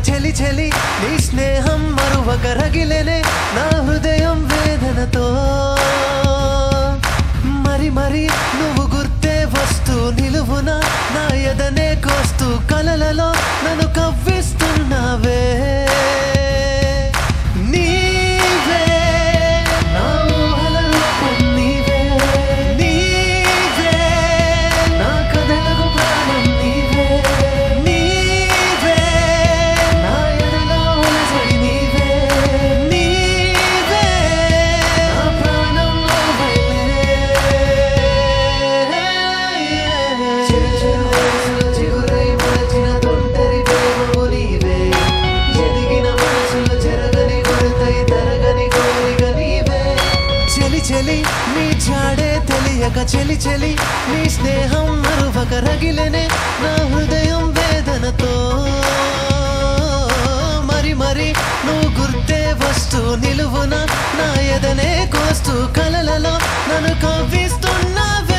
చెలి చెలి నీ స్నేహం మరువక రగిలేనే నా హృదయం వేదనతో మరి మరి నువ్వు గుర్తే వస్తూ నిలువున నా ఎదనే కోస్తూ కలలలో నన్ను కవ్విస్తున్నావే నీవే నా ఊహల రూపం నీవే నీవే నా కథలకు ప్రాణం నీవే నీవే నా ఎదలో అలజడి నీవే నీవే నా ప్రాణం నువ్వే చిరు చిరు వయసులో చిగురై మొలచిన తొంటరి ప్రేమము నీవే ఎదిగిన మనసులో చెరగని కొరతై తరగని కోరిక నీవే చెలి చెలి నీ జాడే తెలియక చెలి చెలి నీ స్నేహం మరువక రగిలేనే నా హృదయం వేదనతో మరి మరి నువ్వు గుర్తే వస్తూ నిలువున నా ఎదనే కోస్తూ కలలలో నన్ను కవ్విస్తున్నావే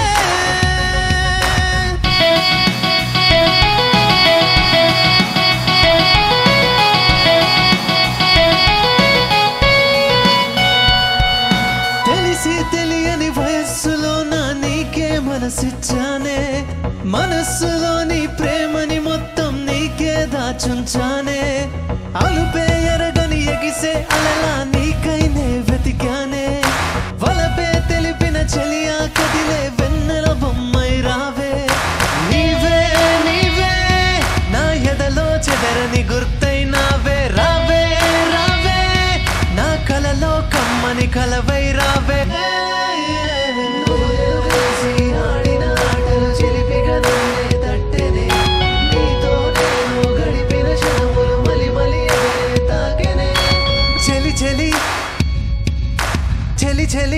తెలిసి తెలియని వయస్సులో నా నీకే మనసిచ్చానే మనస్సులోని ప్రేమని మొత్తం నీకే దాచుంచానే అలుపే ఎరగని ఎగిసే అలలా నీకైనే వెతికానే వలపే తెలిపిన చెలియా కదిలే వెన్నెల బొమ్మై రావే నీవే నీవే నా ఎదలో చెదరని గుర్తైనావే రావే రావే నా కలలో కమ్మని కలవై రావే ఆడిన ఆటలు చిలిపిగా నన్నే తట్టెనే నీతో నేను గడిపిన క్షణములు మలి మలి తాకెనే చెలి చెలి చెలి చెలి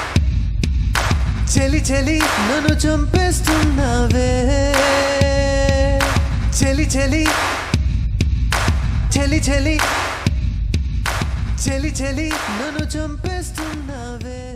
చెలి చెలి నన్ను చంపేస్తున్నావే చెలి చెలి చెలి చెలి చెలి చెలి నన్ను చంపేస్తున్నావే